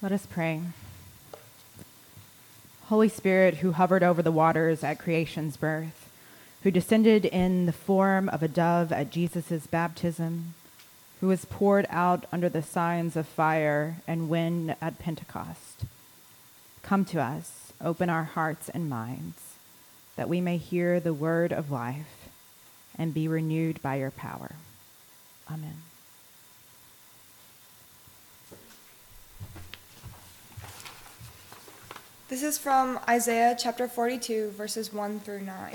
Let us pray. Holy Spirit, who hovered over the waters at creation's birth, who descended in the form of a dove at Jesus' baptism, who was poured out under the signs of fire and wind at Pentecost, come to us, open our hearts and minds, that we may hear the word of life and be renewed by your power. Amen. This is from Isaiah chapter 42, verses 1 through 9.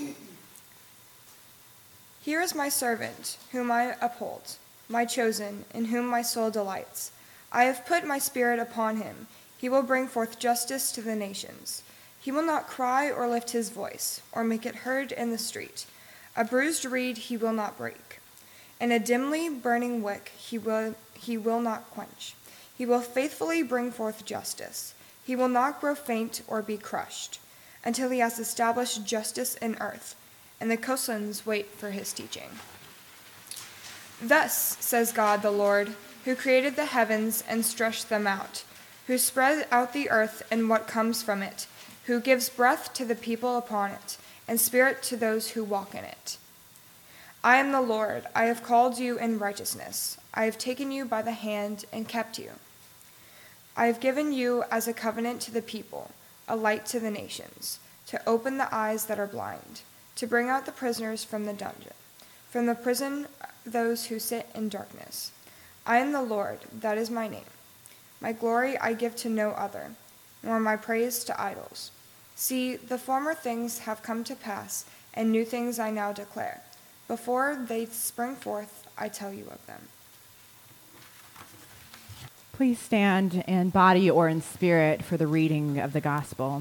Here is my servant, whom I uphold, my chosen, in whom my soul delights. I have put my spirit upon him. He will bring forth justice to the nations. He will not cry or lift his voice, or make it heard in the street. A bruised reed he will not break, and a dimly burning wick he will not quench. He will faithfully bring forth justice. He will not grow faint or be crushed, until he has established justice in earth, and the coastlands wait for his teaching. Thus says God the Lord, who created the heavens and stretched them out, who spread out the earth and what comes from it, who gives breath to the people upon it, and spirit to those who walk in it. I am the Lord, I have called you in righteousness. I have taken you by the hand and kept you. I have given you as a covenant to the people, a light to the nations, to open the eyes that are blind, to bring out the prisoners from the dungeon, from the prison those who sit in darkness. I am the Lord, that is my name. My glory I give to no other, nor my praise to idols. See, the former things have come to pass, and new things I now declare. Before they spring forth, I tell you of them. Please stand in body or in spirit for the reading of the gospel.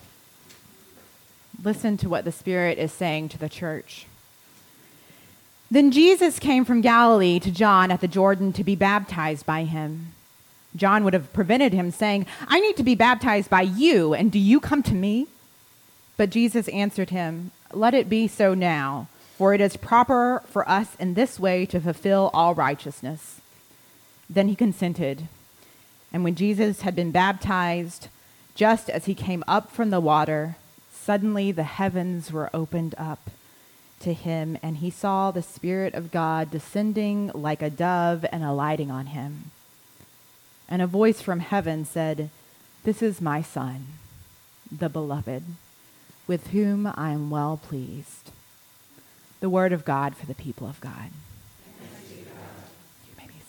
Listen to what the Spirit is saying to the church. Then Jesus came from Galilee to John at the Jordan to be baptized by him. John would have prevented him, saying, I need to be baptized by you, and do you come to me? But Jesus answered him, Let it be so now, for it is proper for us in this way to fulfill all righteousness. Then he consented. And when Jesus had been baptized, just as he came up from the water, suddenly the heavens were opened up to him, and he saw the Spirit of God descending like a dove and alighting on him. And a voice from heaven said, This is my Son, the Beloved, with whom I am well pleased. The word of God for the people of God. You may be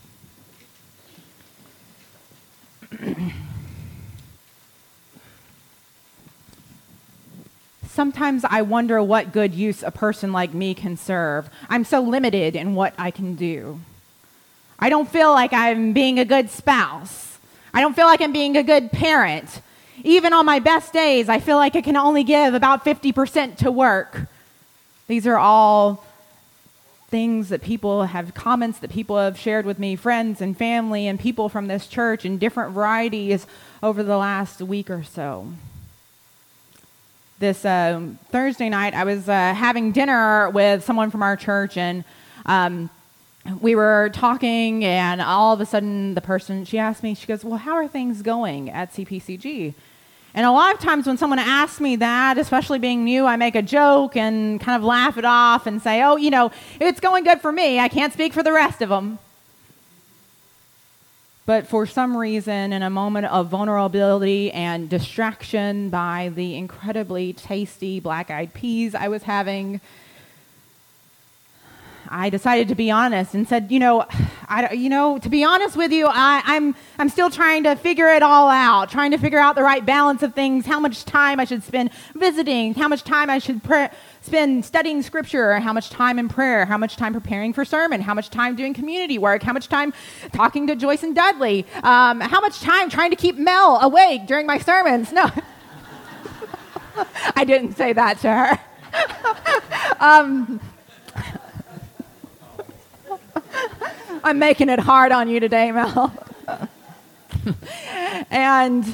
seated. Sometimes I wonder what good use a person like me can serve. I'm so limited in what I can do. I don't feel like I'm being a good spouse. I don't feel like I'm being a good parent. Even on my best days, I feel like I can only give about 50% to work. These are all things that comments that people have shared with me, friends and family and people from this church in different varieties over the last week or so. This Thursday night, I was having dinner with someone from our church, and we were talking, and all of a sudden, she asked me, she goes, well, how are things going at CPCG? And a lot of times when someone asks me that, especially being new, I make a joke and kind of laugh it off and say, oh, it's going good for me. I can't speak for the rest of them. But for some reason, in a moment of vulnerability and distraction by the incredibly tasty black-eyed peas I was having, I decided to be honest and said, to be honest with you, I'm still trying to figure it all out, trying to figure out the right balance of things, how much time I should spend visiting, how much time I should spend studying scripture, how much time in prayer, how much time preparing for sermon, how much time doing community work, how much time talking to Joyce and Dudley, how much time trying to keep Mel awake during my sermons. No, I didn't say that to her. I'm making it hard on you today, Mel. And,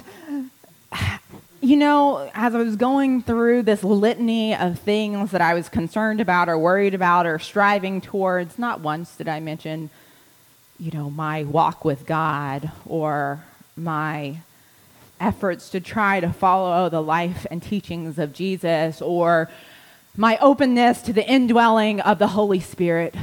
as I was going through this litany of things that I was concerned about or worried about or striving towards, not once did I mention, my walk with God or my efforts to try to follow the life and teachings of Jesus, or my openness to the indwelling of the Holy Spirit.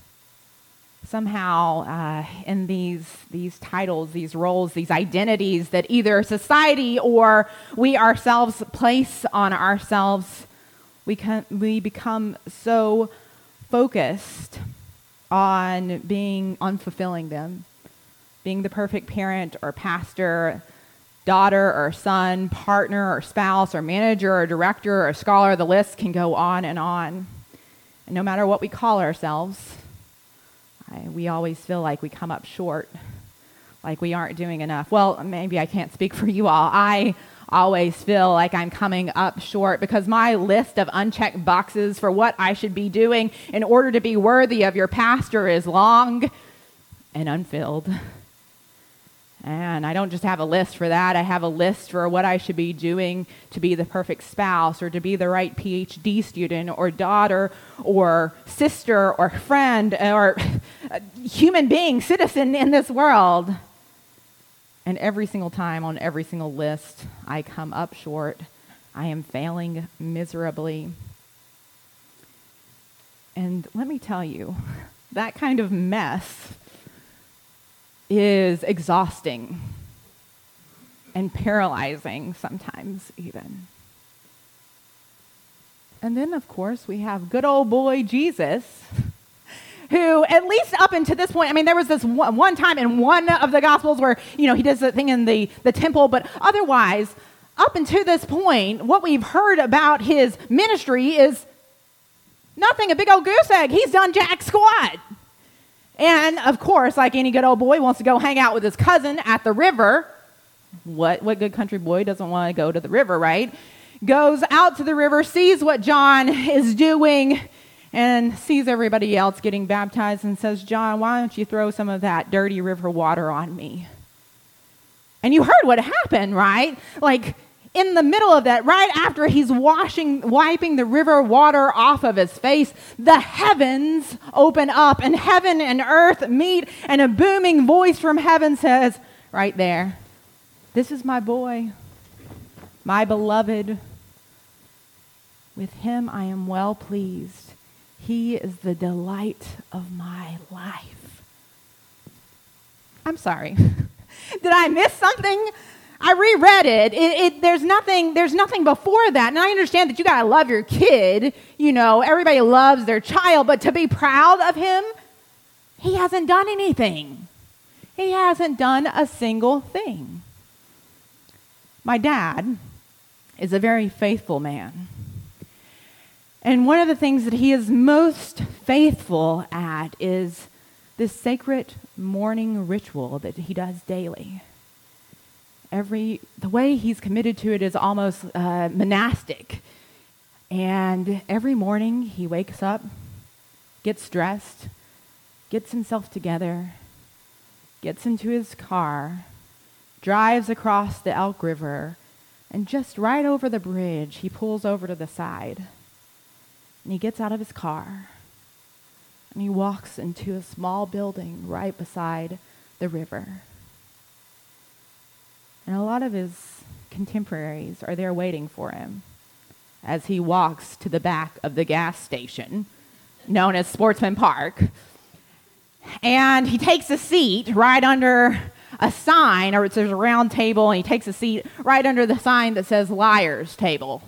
Somehow, in these titles, these roles, these identities that either society or we ourselves place on ourselves, we become so focused on fulfilling them, being the perfect parent or pastor, daughter or son, partner or spouse or manager or director or scholar. The list can go on. And no matter what we call ourselves, we always feel like we come up short, like we aren't doing enough. Well, maybe I can't speak for you all. I always feel like I'm coming up short because my list of unchecked boxes for what I should be doing in order to be worthy of your pastor is long and unfilled. And I don't just have a list for that. I have a list for what I should be doing to be the perfect spouse, or to be the right PhD student or daughter or sister or friend or human being, citizen in this world. And every single time on every single list, I come up short. I am failing miserably. And let me tell you, that kind of mess is exhausting and paralyzing sometimes even. And then, of course, we have good old boy Jesus, who, at least up until this point, there was this one time in one of the Gospels where, he does the thing in the temple, but otherwise, up until this point, what we've heard about his ministry is nothing, a big old goose egg. He's done jack squat. And, of course, like any good old boy, wants to go hang out with his cousin at the river. What good country boy doesn't want to go to the river, right? Goes out to the river, sees what John is doing, and sees everybody else getting baptized and says, John, why don't you throw some of that dirty river water on me? And you heard what happened, right? Like, in the middle of that, right after he's wiping the river water off of his face, the heavens open up and heaven and earth meet, and a booming voice from heaven says, right there, this is my boy, my beloved. With him I am well pleased. He is the delight of my life. I'm sorry. Did I miss something? I reread it. There's nothing before that. And I understand that you got to love your kid. Everybody loves their child. But to be proud of him, he hasn't done anything. He hasn't done a single thing. My dad is a very faithful man. And one of the things that he is most faithful at is this sacred morning ritual that he does daily. The way he's committed to it is almost monastic. And every morning he wakes up, gets dressed, gets himself together, gets into his car, drives across the Elk River, and just right over the bridge, he pulls over to the side. And he gets out of his car, and he walks into a small building right beside the river. And a lot of his contemporaries are there waiting for him as he walks to the back of the gas station known as Sportsman Park. And he takes a seat right under a sign, or there's a round table, and he takes a seat right under the sign that says Liar's Table.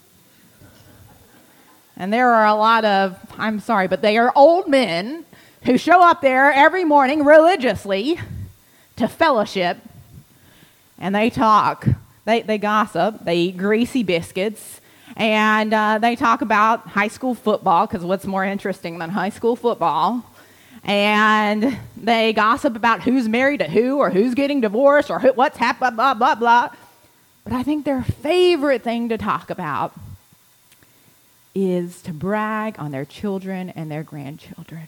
And there are a lot of, I'm sorry, but they are old men who show up there every morning religiously to fellowship. And they talk, they gossip, they eat greasy biscuits, and they talk about high school football, because what's more interesting than high school football? And they gossip about who's married to who, or who's getting divorced, or what's happened, blah, blah, blah. But I think their favorite thing to talk about is to brag on their children and their grandchildren.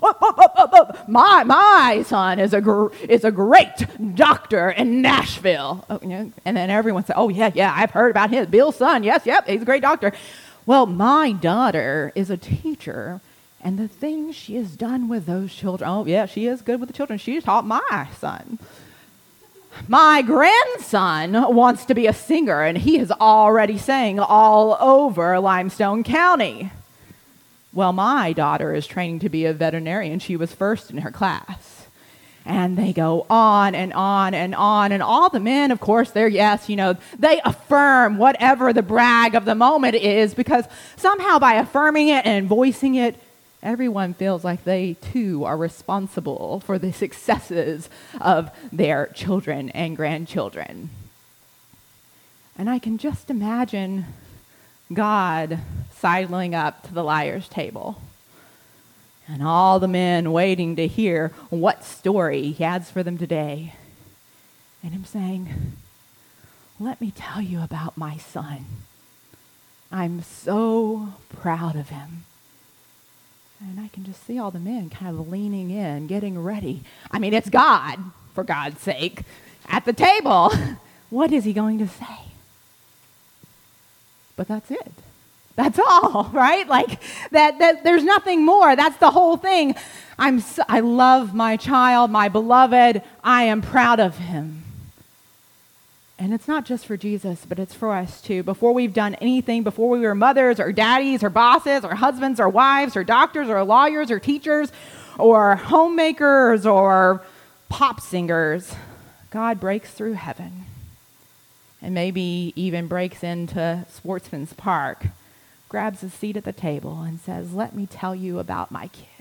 My son is a great doctor in Nashville. And then everyone says, yeah, I've heard about him. Bill's son, yep, he's a great doctor. Well, my daughter is a teacher, and the things she has done with those children, she is good with the children. She taught my son. My grandson wants to be a singer, and he is already sang all over Limestone County. Well, my daughter is training to be a veterinarian. She was first in her class. And they go on and on and on. And all the men, of course, they affirm whatever the brag of the moment is, because somehow by affirming it and voicing it, everyone feels like they too are responsible for the successes of their children and grandchildren. And I can just imagine God sidling up to the liar's table, and all the men waiting to hear what story he has for them today. And him saying, let me tell you about my son. I'm so proud of him. And I can just see all the men kind of leaning in, getting ready. I mean, it's God, for God's sake, at the table. What is he going to say? But that's it. That's all, right? Like that there's nothing more. That's the whole thing. I love my child, my beloved. I am proud of him. And it's not just for Jesus, but it's for us too. Before we've done anything, before we were mothers or daddies or bosses or husbands or wives or doctors or lawyers or teachers or homemakers or pop singers, God breaks through heaven and maybe even breaks into Sportsman's Park, grabs a seat at the table and says, let me tell you about my kids.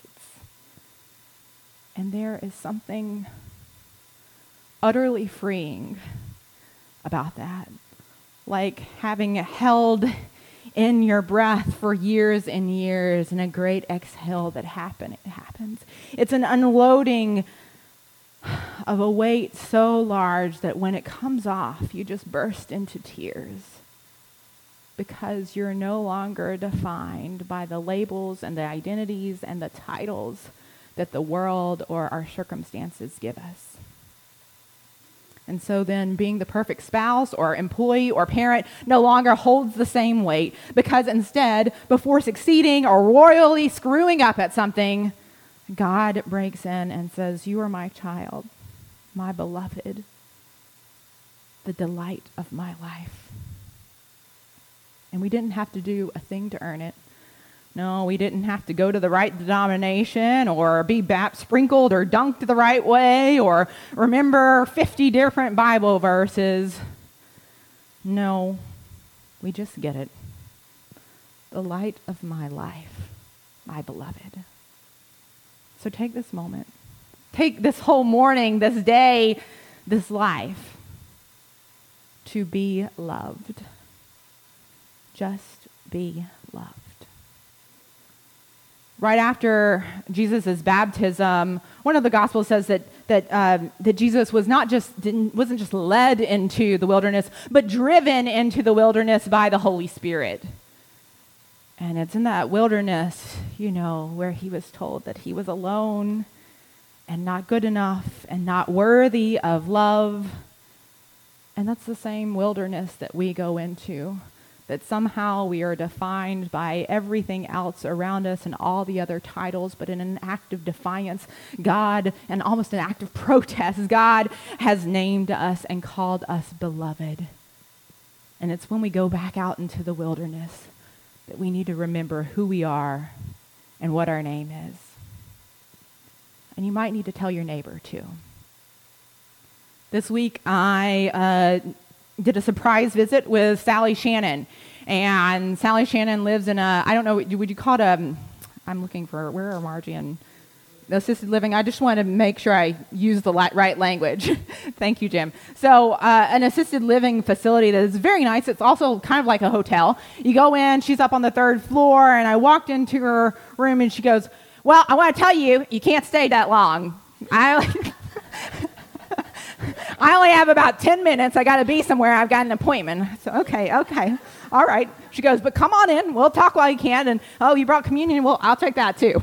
And there is something utterly freeing about that. Like having held in your breath for years and years and a great exhale that happens. It's an unloading of a weight so large that when it comes off, you just burst into tears. Because you're no longer defined by the labels and the identities and the titles that the world or our circumstances give us. And so then being the perfect spouse or employee or parent no longer holds the same weight, because instead, before succeeding or royally screwing up at something, God breaks in and says, you are my child, my beloved, the delight of my life. And we didn't have to do a thing to earn it. No, we didn't have to go to the right denomination or be sprinkled or dunked the right way or remember 50 different Bible verses. No, we just get it. The light of my life, my beloved. So take this moment. Take this whole morning, this day, this life to be loved. Just be loved. Right after Jesus' baptism, one of the Gospels says that Jesus wasn't just led into the wilderness, but driven into the wilderness by the Holy Spirit. And it's in that wilderness, where he was told that he was alone and not good enough and not worthy of love. And that's the same wilderness that we go into. That somehow we are defined by everything else around us and all the other titles, but in an act of defiance, God, and almost an act of protest, God has named us and called us beloved. And it's when we go back out into the wilderness that we need to remember who we are and what our name is. And you might need to tell your neighbor too. This week I did a surprise visit with Sally Shannon. And Sally Shannon lives in I don't know, would you call it I'm looking for, where are Margie and the assisted living? I just want to make sure I use the right language. Thank you, Jim. So an assisted living facility that is very nice. It's also kind of like a hotel. You go in, she's up on the 3rd floor, and I walked into her room and she goes, well, I want to tell you, you can't stay that long. I only have about 10 minutes. I got to be somewhere. I've got an appointment. So, okay. All right. She goes, but come on in. We'll talk while you can. And, oh, you brought communion? Well, I'll take that too.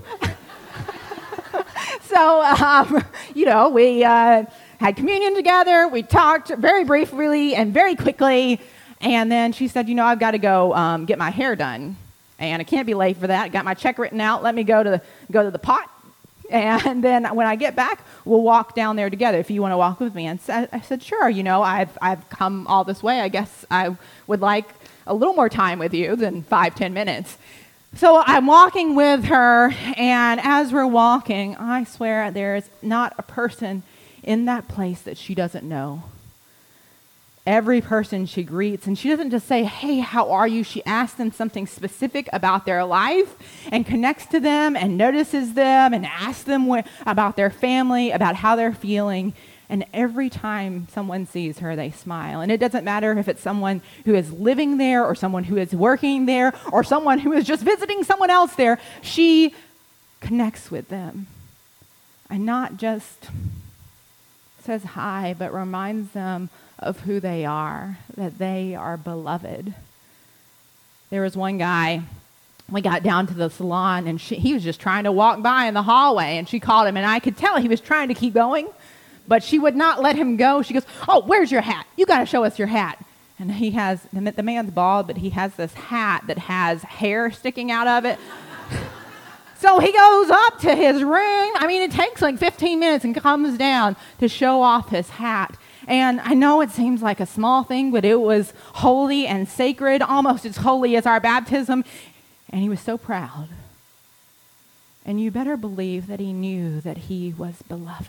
So, we had communion together. We talked very briefly and very quickly. And then she said, I've got to go get my hair done. And I can't be late for that. Got my check written out. Let me go to the pot. And then when I get back, we'll walk down there together if you want to walk with me. And I said, sure, I've come all this way. I guess I would like a little more time with you than 5-10 minutes. So I'm walking with her, and as we're walking, I swear there's not a person in that place that she doesn't know. Every person she greets, and she doesn't just say, hey, how are you? She asks them something specific about their life and connects to them and notices them and asks them about their family, about how they're feeling. And every time someone sees her, they smile. And it doesn't matter if it's someone who is living there or someone who is working there or someone who is just visiting someone else there. She connects with them and not just says hi, but reminds them of who they are, that they are beloved. There was one guy, we got down to the salon, and he was just trying to walk by in the hallway, and she called him, and I could tell he was trying to keep going, but she would not let him go. She goes, oh, where's your hat? You got to show us your hat. And he has, the man's bald, but he has this hat that has hair sticking out of it. So he goes up to his room. I mean, it takes like 15 minutes and comes down to show off his hat. And I know it seems like a small thing, but it was holy and sacred, almost as holy as our baptism. And he was so proud. And you better believe that he knew that he was beloved.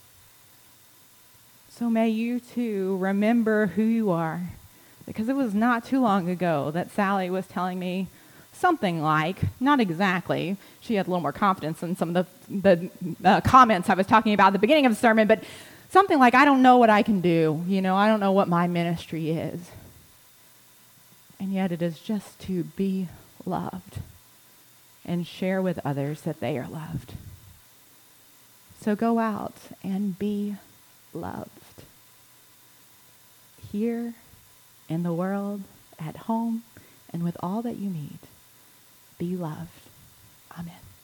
So may you too remember who you are. Because it was not too long ago that Sally was telling me something like, not exactly, she had a little more confidence in some of the comments I was talking about at the beginning of the sermon, but something like, I don't know what I can do. I don't know what my ministry is. And yet it is just to be loved and share with others that they are loved. So go out and be loved. Here, in the world, at home, and with all that you need. Be loved. Amen.